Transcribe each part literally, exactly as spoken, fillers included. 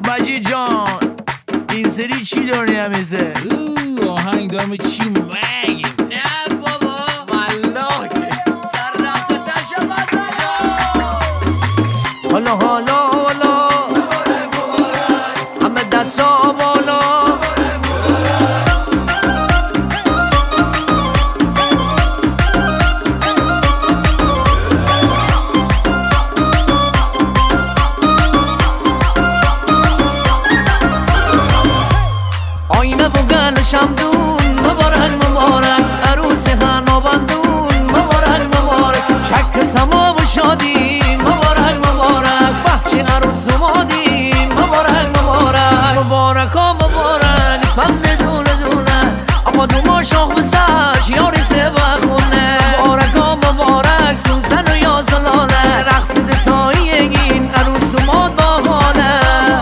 مجید جان این سری چی داری همیزه؟ آهنگ دارم چی مگیم؟ نه بابا والله سر رفت تشبت حالا حالا حالا همه دستا بالا آینه و گل شمدون مبارک مبارک عروس حنا بندون مبارک مبارک چک سما و شادی مبارک مبارک بخش عروس اومادی مبارک مبارک مبارک ها مبارک سند دوله دوله اما دو ما شاخ بسش یاری سه بخونه مبارک ها مبارک سوسن و یازلاله رقص دساییگین عروس اوماد با حاله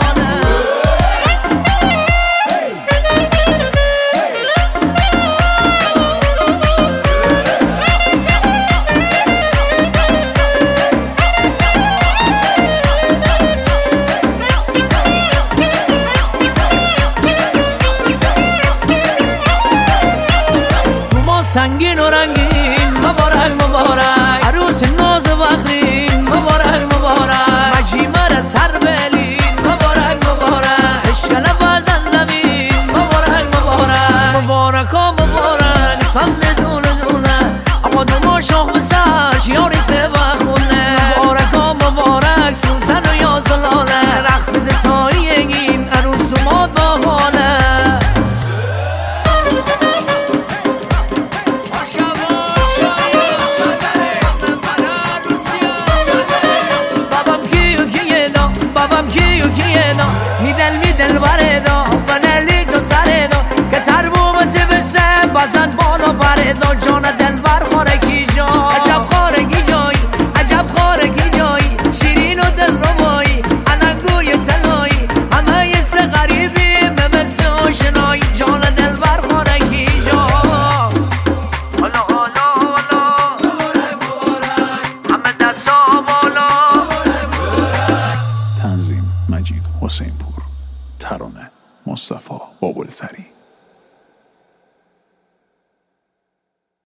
سنگین و رنگین مبارک مبارک عروس ناز وقتین مبارک مبارک مجیمر سر بلین مبارک مبارک اشکال بازن زمین مبارک مبارک مبارک ها مبارک سند دوله دوله اما دو ما شاخ بسش یاری سه بخونه مبارک ها مبارک سوسن و یازلاله رقص دساییگین عروس اوماد با حاله میدل میدل واردا و نلی تو سردا که سر بومت بسه بازن بالا پردا جان دل بر خارگی جا عجب خارگی جایی عجب خارگی جایی شیرین و دل روایی علنگوی تلایی همه یه سه غریبی مبسه آشنایی جان دل بر خارگی جا حالا حالا حالا همه دستا بالا تنظیم مجید حسین پور، ترانه مصطفی بابلسری.